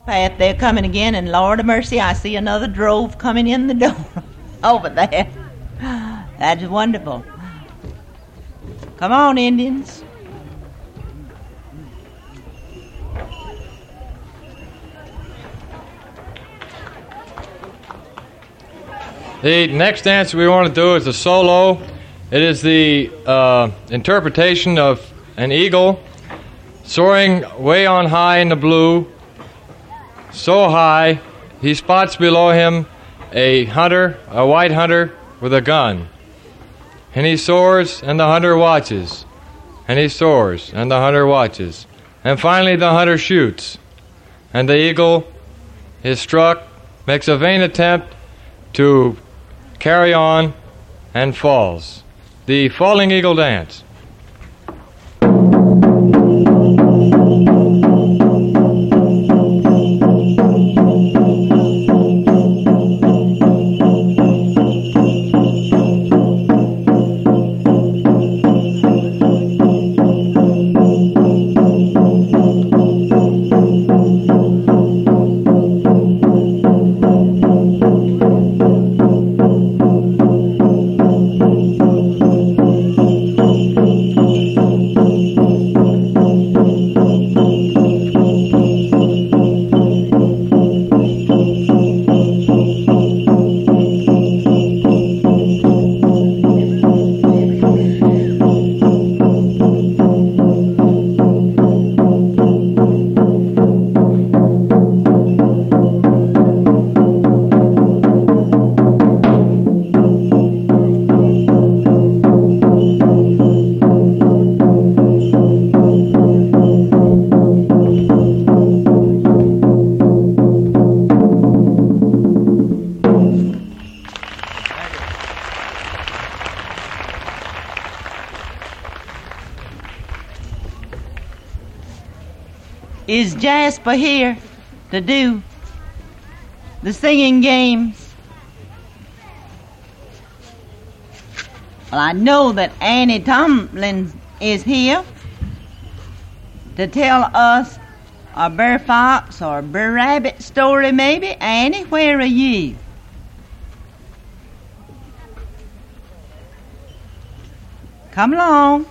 path. They're coming again, and Lord of mercy, I see another drove coming in the door over there. That's wonderful. Come on, Indians. The next dance we want to do is a solo. It is the interpretation of an eagle soaring way on high in the blue, so high he spots below him a hunter, a white hunter with a gun. And he soars, and the hunter watches. And he soars, and the hunter watches. And finally the hunter shoots. And the eagle is struck, makes a vain attempt to carry on, and falls. The Falling Eagle Dance. Is Jasper here to do the singing games? Well, I know that Annie Tomlin is here to tell us a Brer Fox or Brer Rabbit story, maybe. Annie, where are you? Come along.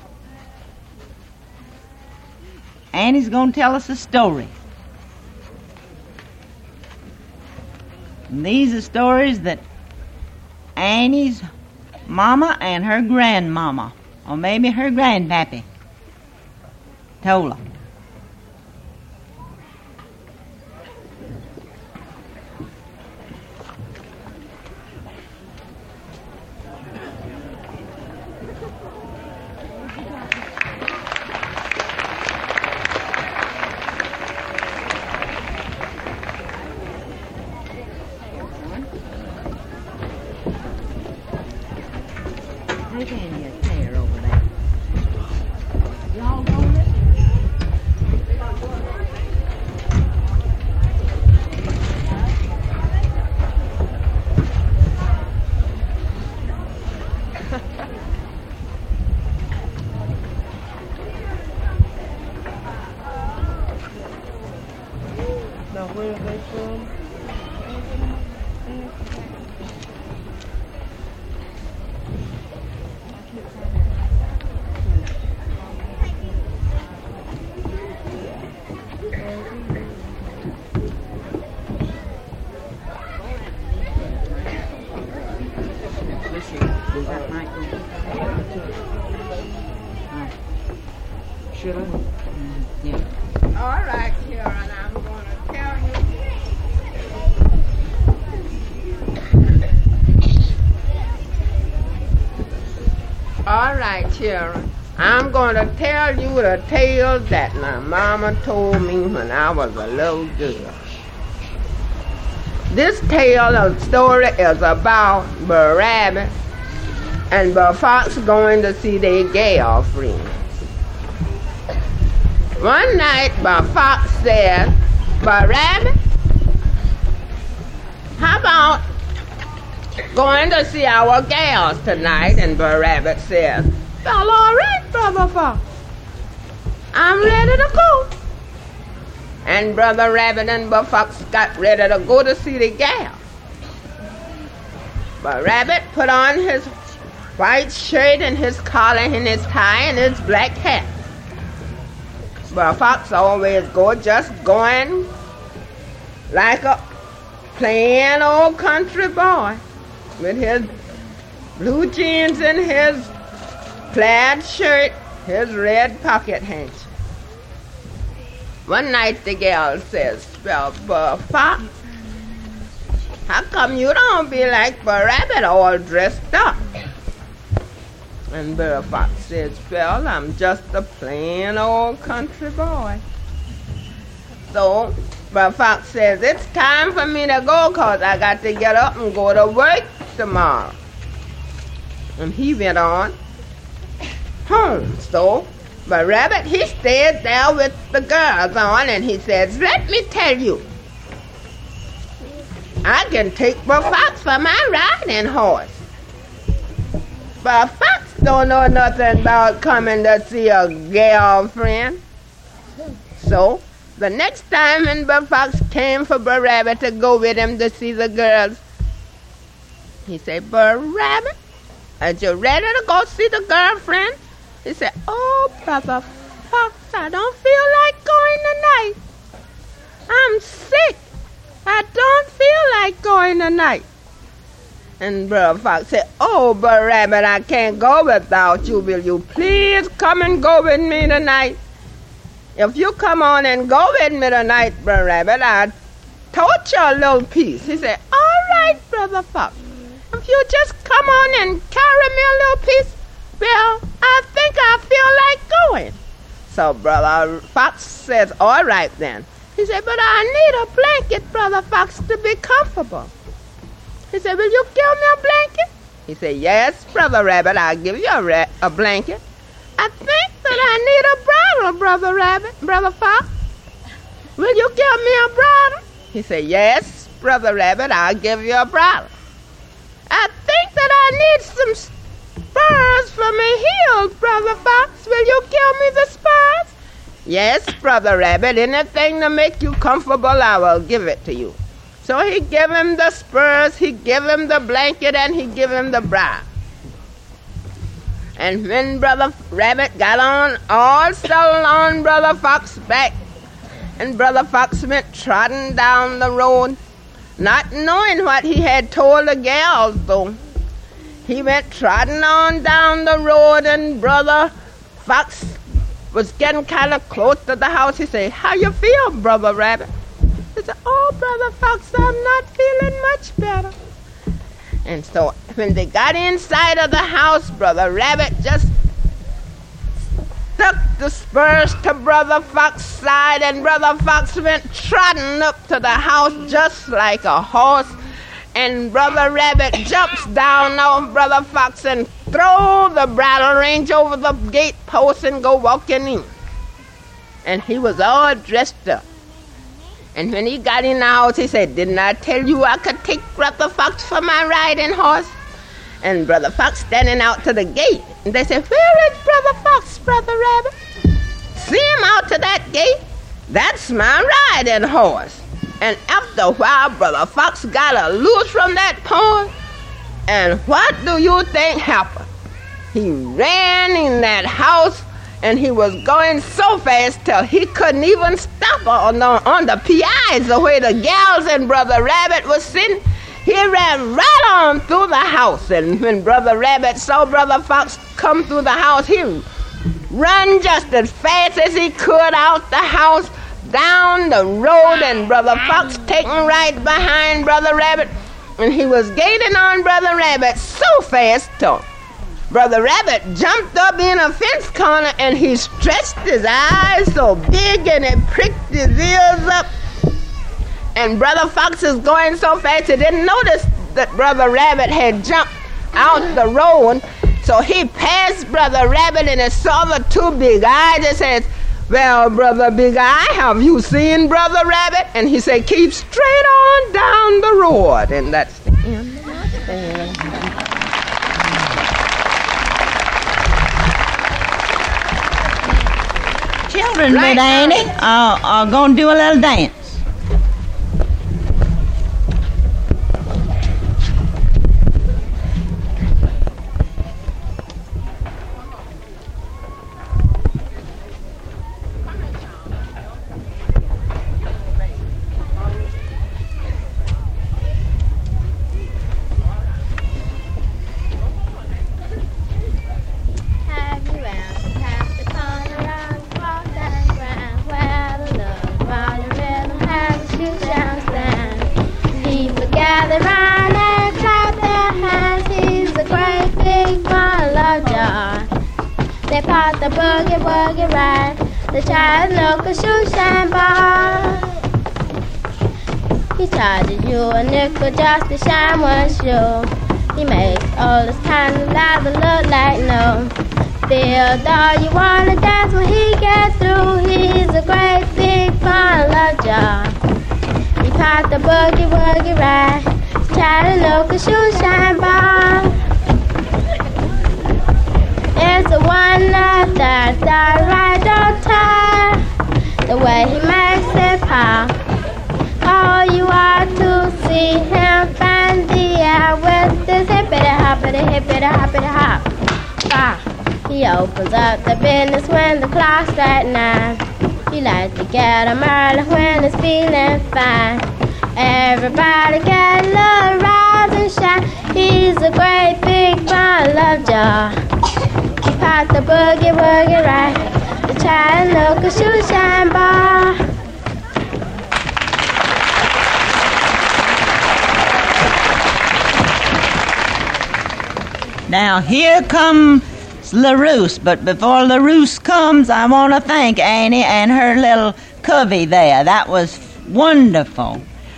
Annie's going to tell us a story. And these are stories that Annie's mama and her grandmama, or maybe her grandpappy, told her. Children, I'm going to tell you the tale that my mama told me when I was a little girl. This tale of story is about Brer Rabbit and Brer Fox going to see their gal friends. One night, Brer Fox said, "Brer Rabbit, how about going to see our gals tonight?" And Brer Rabbit says, "Well, all right, Brother Fox. I'm ready to go." And Brother Rabbit and Brother Fox got ready to go to see the gal. But Rabbit put on his white shirt and his collar and his tie and his black hat. But Fox always just going like a plain old country boy with his blue jeans and his plaid shirt, his red pocket handkerchief. One night the gal says, well, Brother Fox, how come you don't be like Brother Rabbit all dressed up? And Brother Fox says, well, I'm just a plain old country boy. So Brother Fox says, it's time for me to go because I got to get up and go to work tomorrow. And he went on home. So Brother Rabbit, he stayed there with the girls on, and he says, let me tell you, I can take Brother Fox for my riding horse. But Fox don't know nothing about coming to see a girlfriend. So the next time when Brother Fox came for Brother Rabbit to go with him to see the girls, he said, Brother Rabbit, are you ready to go see the girlfriend? He said, oh, Brother Fox, I don't feel like going tonight. I'm sick. I don't feel like going tonight. And Brother Fox said, oh, Brother Rabbit, I can't go without you. Will you please come and go with me tonight? If you come on and go with me tonight, Brother Rabbit, I'll tote you a little piece. He said, all right, Brother Fox. If you just come on and carry me a little piece, well, I think I feel like going. So Brother Fox says, all right then. He said, but I need a blanket, Brother Fox, to be comfortable. He said, will you give me a blanket? He said, yes, Brother Rabbit, I'll give you a blanket. I think that I need a bridle, Brother Rabbit, Brother Fox. Will you give me a bridle? He said, yes, Brother Rabbit, I'll give you a bridle. I think that I need some spurs for my heels, Brother Fox. Will you give me the spurs? Yes, Brother Rabbit, anything to make you comfortable, I will give it to you. So he gave him the spurs, he gave him the blanket, and he gave him the bridle. And when Brother Rabbit got on, all settled on Brother Fox's back, and Brother Fox went trotting down the road, not knowing what he had told the gals, though. He went trotting on down the road, and Brother Fox was getting kind of close to the house. He said, how you feel, Brother Rabbit? He said, oh, Brother Fox, I'm not feeling much better. And so when they got inside of the house, Brother Rabbit just stuck the spurs to Brother Fox's side, and Brother Fox went trotting up to the house just like a horse. And Brother Rabbit jumps down on Brother Fox and throw the bridle rein over the gate post and go walking in. And he was all dressed up. And when he got in the house, he said, didn't I tell you I could take Brother Fox for my riding horse? And Brother Fox standing out to the gate. And they said, where is Brother Fox, Brother Rabbit? See him out to that gate? That's my riding horse. And after a while, Brother Fox got a loose from that pond. And what do you think happened? He ran in that house, and he was going so fast till he couldn't even stop on the piazza where the gals and Brother Rabbit was sitting. He ran right on through the house. And when Brother Rabbit saw Brother Fox come through the house, he ran just as fast as he could out the house, down the road, and Brother Fox taking right behind Brother Rabbit. And he was gaining on Brother Rabbit so fast, too. Brother Rabbit jumped up in a fence corner, and he stretched his eyes so big, and he pricked his ears up. And Brother Fox is going so fast, he didn't notice that Brother Rabbit had jumped out the road. So he passed Brother Rabbit, and he saw the two big eyes. He says, well, Brother Big Eye, have you seen Brother Rabbit? And he said, keep straight on down the road. And that's the end of my story. Children, children Right with now. Annie are going to do a little dance. Have you ever passed the corner around the cross and ground where the love while the rhythm has a shoot down stand? People gather round and clap their hands. He's a great big ball of joy. They part the boogie woogie right. The child look a shoe shine ball. He charges you a nickel just to shine one shoe. He makes all this kind of leather look like no. Feel all you wanna dance when he gets through. He's a great big ball of joy. He popped the boogie woogie right. Try to look a shoe shine ball. It's a wonder that the right don't tire. The way he makes it pop. Oh, you are to see him bend the air with this hippity hoppity hop. Ah, he opens up the business when the clock strikes 9. He likes to get 'em early when he's feeling fine. Everybody get a little rise and shine. He's a great big ball of joy. He popped the boogie woogie right. The child look a shoe shine ball. Now here comes LaRousse, but before LaRousse comes, I want to thank Annie and her little covey there. That was wonderful.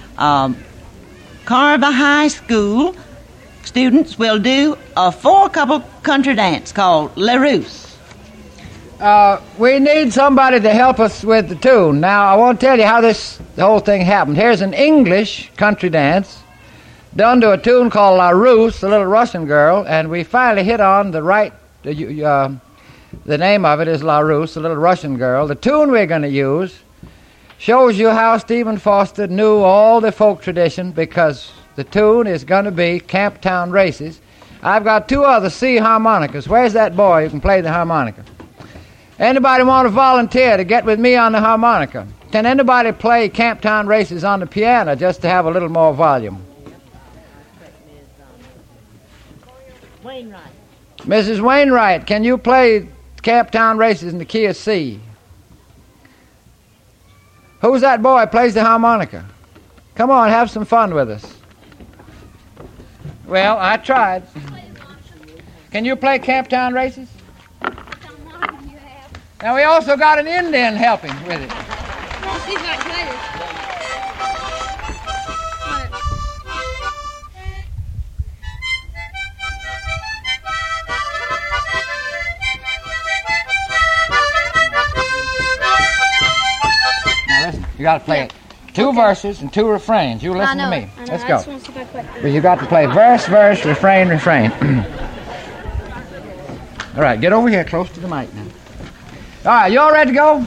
Carver High School students will do a 4-couple country dance called LaRousse. We need somebody to help us with the tune. Now, I want to tell you how the whole thing happened. Here's an English country dance done to a tune called La Rousse, the little Russian girl, and we finally hit on the right, the name of it is La Rousse, the little Russian girl. The tune we're going to use shows you how Stephen Foster knew all the folk tradition, because the tune is going to be Camptown Races. I've got 2 other C harmonicas. Where's that boy who can play the harmonica? Anybody want to volunteer to get with me on the harmonica? Can anybody play Camptown Races on the piano just to have a little more volume? Wainwright. Mrs. Wainwright, can you play Camptown Races in the key of C? Who's that boy who plays the harmonica? Come on, have some fun with us. Well, I tried. Can you play Camptown Races? Now we also got an Indian helping with it. Now listen, you got to play it. 2 verses and 2 refrains. You listen to me. Let's go. But you got to play verse, verse, refrain, refrain. All right, get over here close to the mic now. All right, you all ready to go?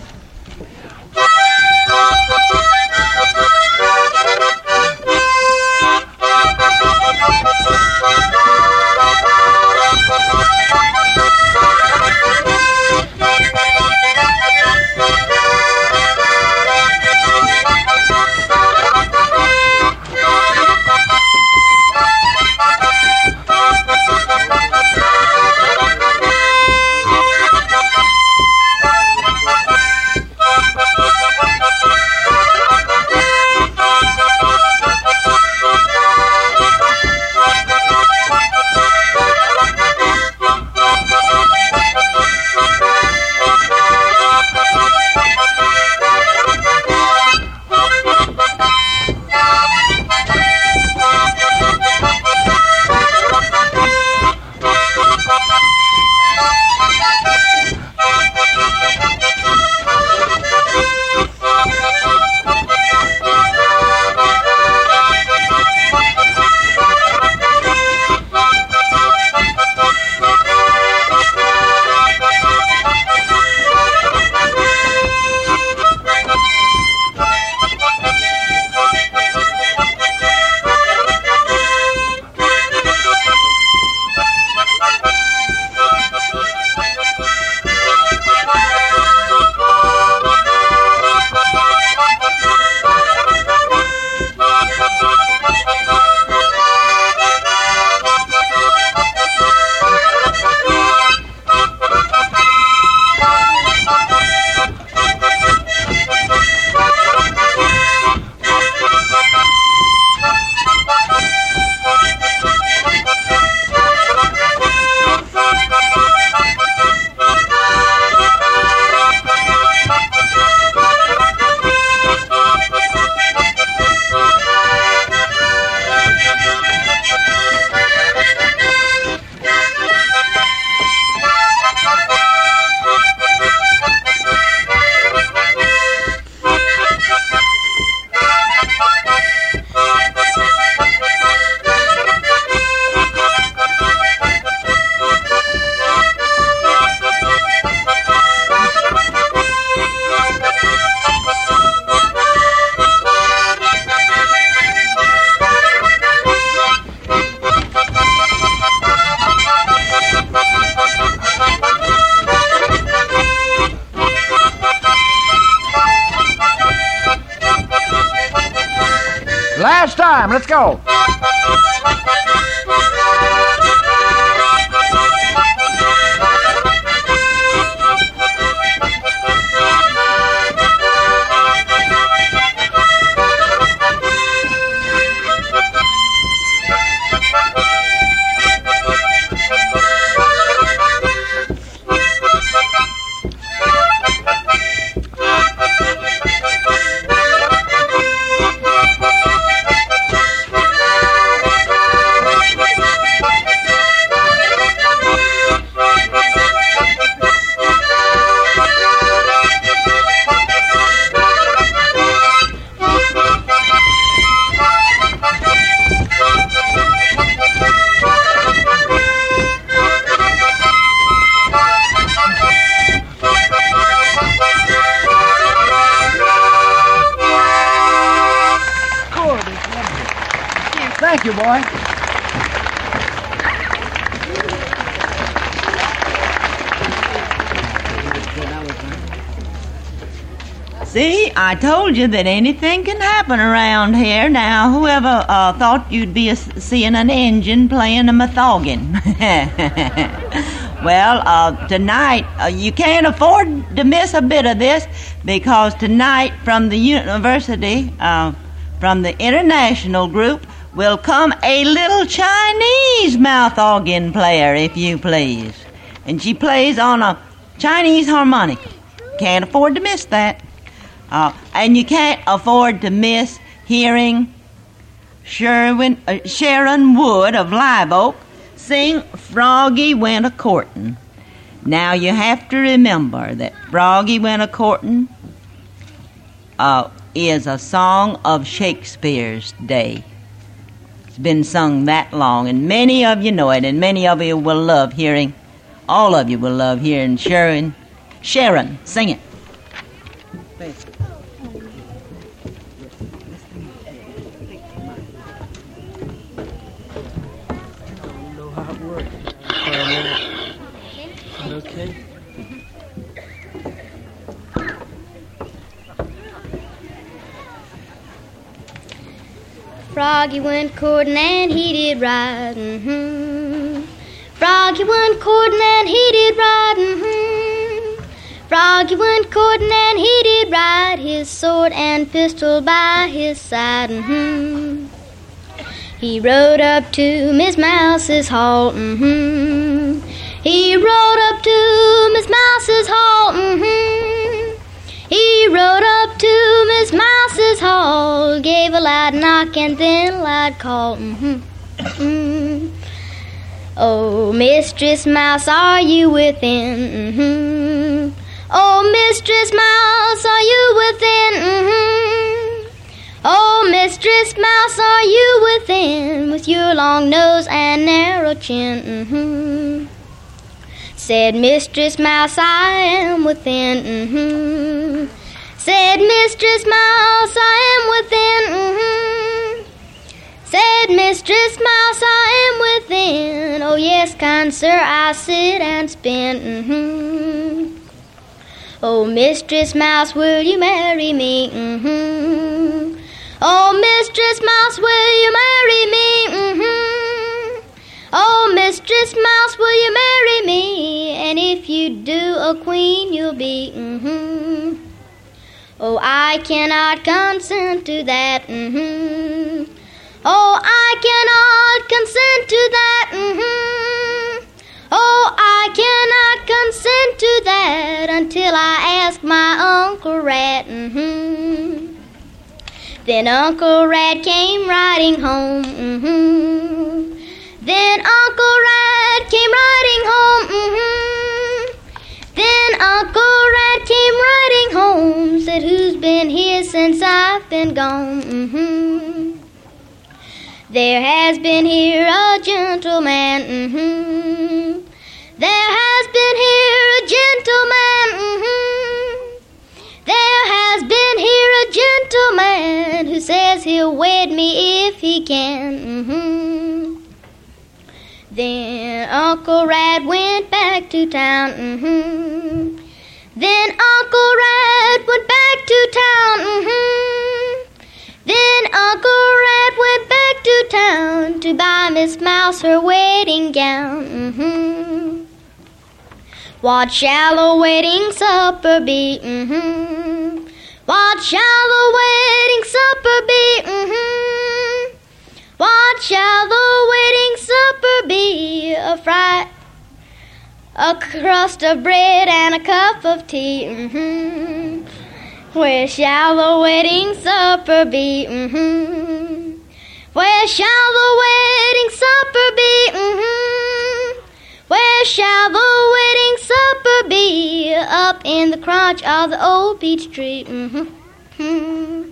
Last time. Let's go. Thank you, boy. See, I told you that anything can happen around here. Now, whoever thought you'd be seeing an engine playing a mathorgan? Well, tonight, you can't afford to miss a bit of this, because tonight from the university, from the international group, will come a little Chinese mouth organ player, if you please. And she plays on a Chinese harmonica. Can't afford to miss that. And you can't afford to miss hearing Sharon Wood of Live Oak sing Froggy Went A-Courtin'. Now you have to remember that Froggy Went A-Courtin' is a song of Shakespeare's day. It's been sung that long, and many of you know it, and many of you will love hearing, all of you will love hearing Sharon sing it. Okay. Froggy went courting and he did right. Froggy went courting and he did right. Froggy went courting and he did right. His sword and pistol by his side. He rode up to Miss Mouse's hall. He rode up to Miss Mouse's hall. He rode up to Miss Mouse's hall, gave a loud knock and then a loud call. Oh, Mistress Mouse, are you within? Oh, Mistress Mouse, are you within? Oh, Mistress Mouse, are you within? With your long nose and narrow chin. Said Mistress Mouse, I am within. Said Mistress Mouse, I am within. Said Mistress Mouse, I am within. Oh yes, kind sir, I sit and spin. Oh, Mistress Mouse, will you marry me? Oh, Mistress Mouse, will you marry me? Oh, Mistress Mouse, will you marry me? And if you do, a queen you'll be. Oh, I cannot consent to that. Oh, I cannot consent to that. Oh, I cannot consent to that until I ask my Uncle Rat. Then Uncle Rat came riding home. Then Uncle Rat came riding home. Then Uncle Rat came riding home. Said, who's been here since I've been gone? There has been here a gentleman. There has been here a gentleman. There has been here a gentleman who says he'll wed me if he can. Then Uncle Rat went back to town. Then Uncle Rat went back to town. Then Uncle Rat Mistress Mouse her wedding gown. Mm-hmm. What shall the wedding supper be? Mm-hmm. What shall the wedding supper be? Mm-hmm. What shall the wedding supper be? A crust of bread and a cup of tea. Mm-hmm. Where shall the wedding supper be? Mm-hmm. Where shall the wedding supper be? Mm-hmm. Where shall the wedding supper be? Up in the crotch of the old peach tree. Mm-hmm.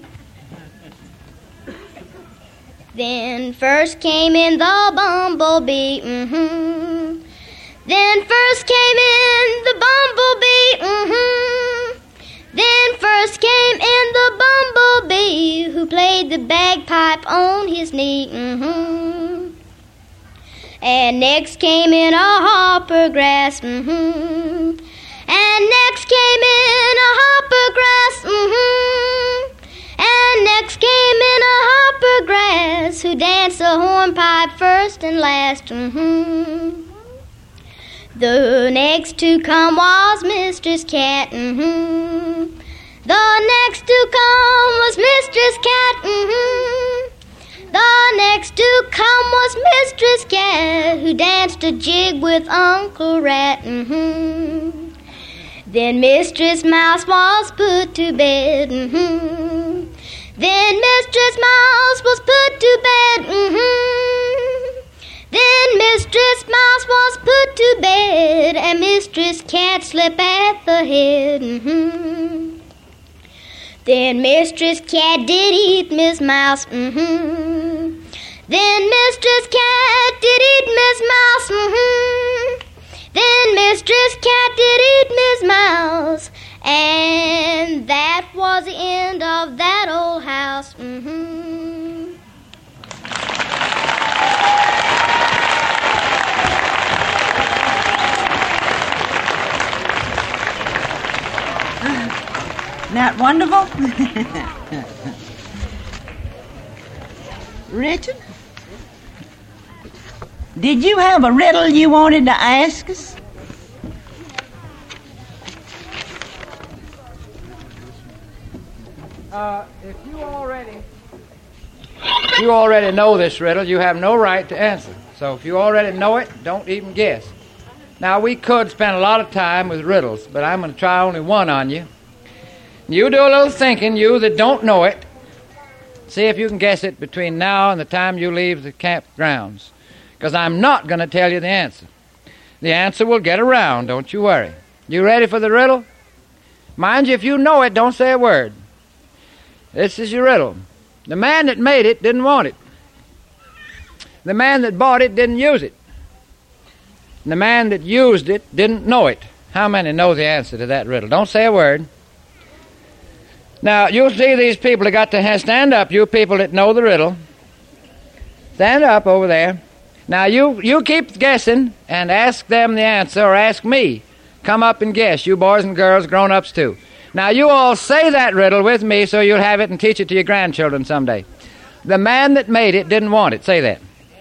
Then first came in the bumblebee. Mm-hmm. Then first came in the bumblebee. Mm-hmm. Then first came in the bumblebee who played the bagpipe on his knee. Mm-hmm. And next came in a hoppergrass. Mm-hmm. And next came in a hoppergrass. Mm-hmm. And next came in a hoppergrass who danced the hornpipe first and last. Mm-hmm. The next to come was Mistress Cat. Mm-hmm. The next to come was Mistress Cat. Mm-hmm. The next to come was Mistress Cat who danced a jig with Uncle Rat. Mm-hmm. Then Mistress Mouse was put to bed. Mm-hmm. Then Mistress Mouse was put to bed. Mm-hmm. Then Mistress Mouse was put to bed, and Mistress Cat slept at the head. Mm-hmm. Then Mistress Cat did eat Miss Mouse. Mm-hmm. Then Mistress Cat did eat Miss Mouse. Mm-hmm. Then Mistress Cat did eat Miss Mouse, and that was the end of that old house. Mm-hmm. Isn't that wonderful? Richard? Did you have a riddle you wanted to ask us? If you already know this riddle, you have no right to answer. So if you already know it, don't even guess. Now, we could spend a lot of time with riddles, but I'm going to try only one on you. You do a little thinking, you that don't know it. See if you can guess it between now and the time you leave the campgrounds. Because I'm not going to tell you the answer. The answer will get around, don't you worry. You ready for the riddle? Mind you, if you know it, don't say a word. This is your riddle. The man that made it didn't want it. The man that bought it didn't use it. The man that used it didn't know it. How many know the answer to that riddle? Don't say a word. Now, you'll see these people that got to stand up, you people that know the riddle. Stand up over there. Now, you keep guessing and ask them the answer, or ask me. Come up and guess, you boys and girls, grown-ups too. Now, you all say that riddle with me so you'll have it and teach it to your grandchildren someday. The man that made it didn't want it. Say that.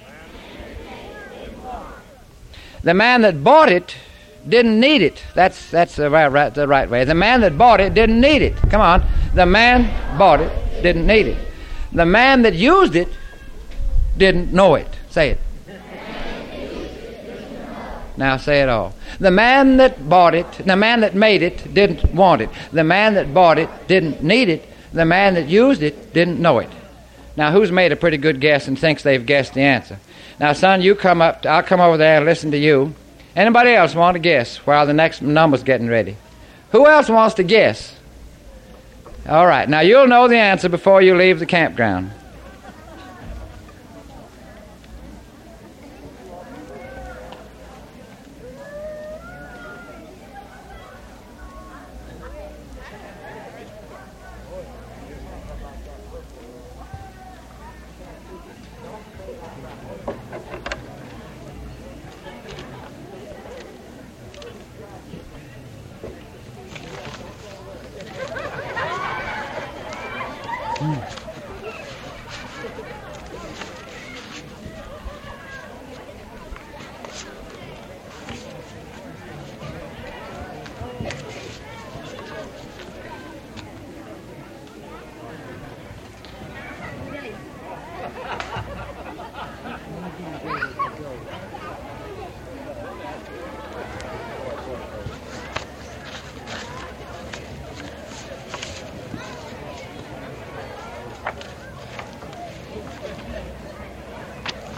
The man that bought it didn't need it. That's the right way. The man that bought it didn't need it. Come on. The man bought it didn't need it. The man that used it didn't know it. Say it. Now say it all. The man that bought it, the man that made it didn't want it. The man that bought it didn't need it. The man that used it didn't know it. Now who's made a pretty good guess and thinks they've guessed the answer? Now son, you come up, I'll come over there and listen to you. Anybody else want to guess while the next number's getting ready? Who else wants to guess? All right, now you'll know the answer before you leave the campground.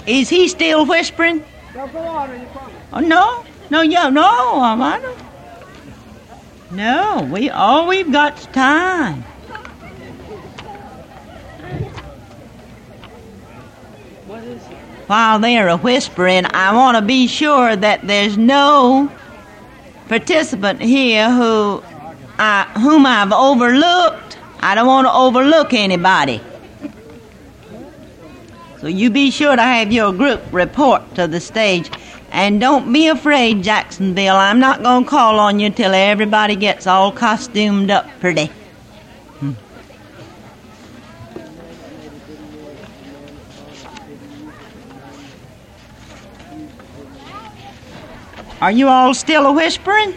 Is he still whispering? Go on, you promise. Oh, no. I don't. No, all we've got's time. What is it? While they're a whispering, I want to be sure that there's no participant here whom I've overlooked. I don't want to overlook anybody. So you be sure to have your group report to the stage. And don't be afraid, Jacksonville. I'm not going to call on you till everybody gets all costumed up pretty. Are you all still a-whispering?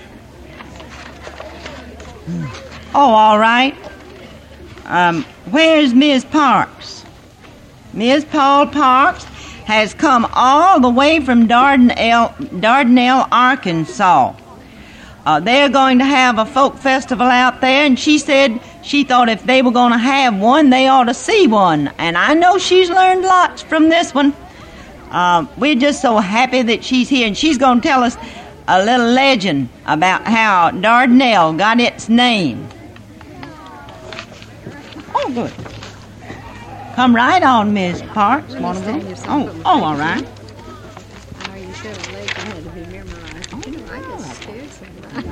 Oh, all right. Where's Ms. Parks? Ms. Paul Parks has come all the way from Dardanelle, Arkansas. They're going to have a folk festival out there, and she said she thought if they were going to have one, they ought to see one. And I know she's learned lots from this one. We're just so happy that she's here, and she's going to tell us a little legend about how Dardanelle got its name. Oh, good. Come right on, Miss Parks. Want to go? Oh, all right. I know you should have laid had to be memorized. You know, I get scared sometimes.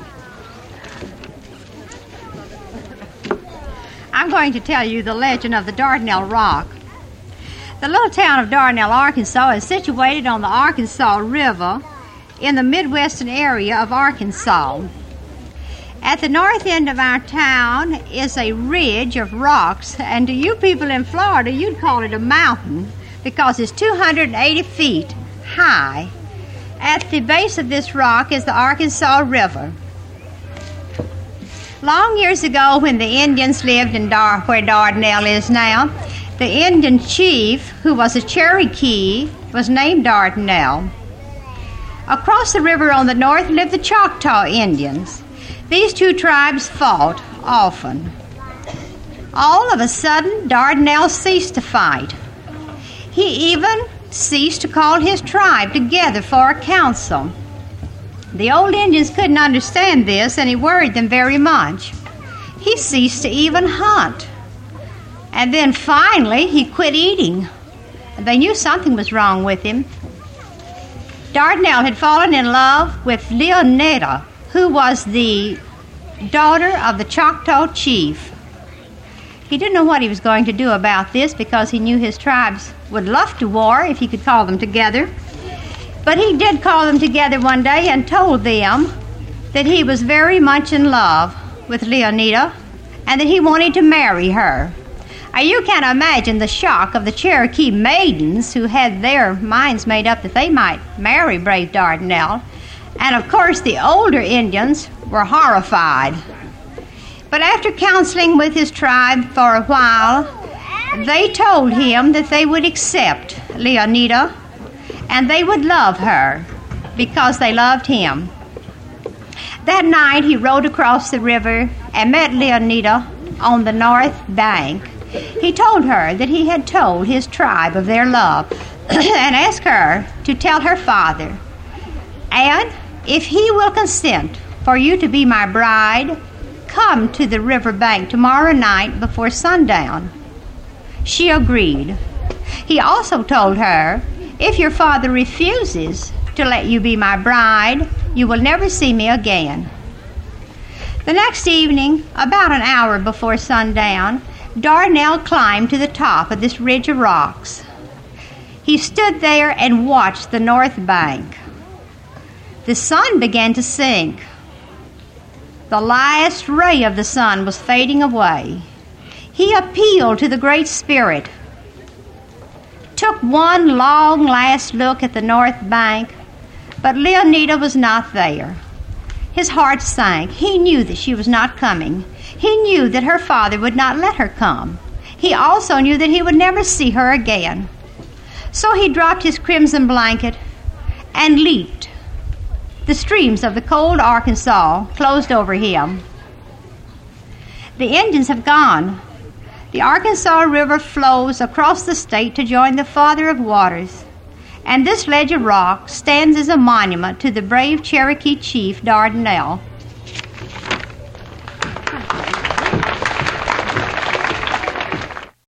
I'm going to tell you the legend of the Dardanelle Rock. The little town of Dardanelle, Arkansas is situated on the Arkansas River in the Midwestern area of Arkansas. At the north end of our town is a ridge of rocks, and to you people in Florida, you'd call it a mountain because it's 280 feet high. At the base of this rock is the Arkansas River. Long years ago, when the Indians lived in where Dardanelle is now, the Indian chief, who was a Cherokee, was named Dardanelle. Across the river on the north lived the Choctaw Indians. These two tribes fought often. All of a sudden, Dardanelle ceased to fight. He even ceased to call his tribe together for a council. The old Indians couldn't understand this, and it worried them very much. He ceased to even hunt. And then finally, he quit eating. They knew something was wrong with him. Dardanelle had fallen in love with Leonida, who was the daughter of the Choctaw chief. He didn't know what he was going to do about this because he knew his tribes would love to war if he could call them together. But he did call them together one day and told them that he was very much in love with Leonida and that he wanted to marry her. Now, you can imagine the shock of the Cherokee maidens who had their minds made up that they might marry brave Dardanelle. And of course, the older Indians were horrified. But after counseling with his tribe for a while, they told him that they would accept Leonida and they would love her because they loved him. That night, he rode across the river and met Leonida on the north bank. He told her that he had told his tribe of their love and asked her to tell her father, "And if he will consent for you to be my bride, come to the river bank tomorrow night before sundown." She agreed. He also told her, "If your father refuses to let you be my bride, you will never see me again." The next evening, about an hour before sundown, Dardanelle climbed to the top of this ridge of rocks. He stood there and watched the north bank. The sun began to sink. The last ray of the sun was fading away. He appealed to the Great Spirit, took one long last look at the north bank, but Leonida was not there. His heart sank. He knew that she was not coming. He knew that her father would not let her come. He also knew that he would never see her again. So he dropped his crimson blanket and leaped. The streams of the cold Arkansas closed over him. The Indians have gone. The Arkansas River flows across the state to join the Father of Waters. And this ledge of rock stands as a monument to the brave Cherokee chief Dardanelle,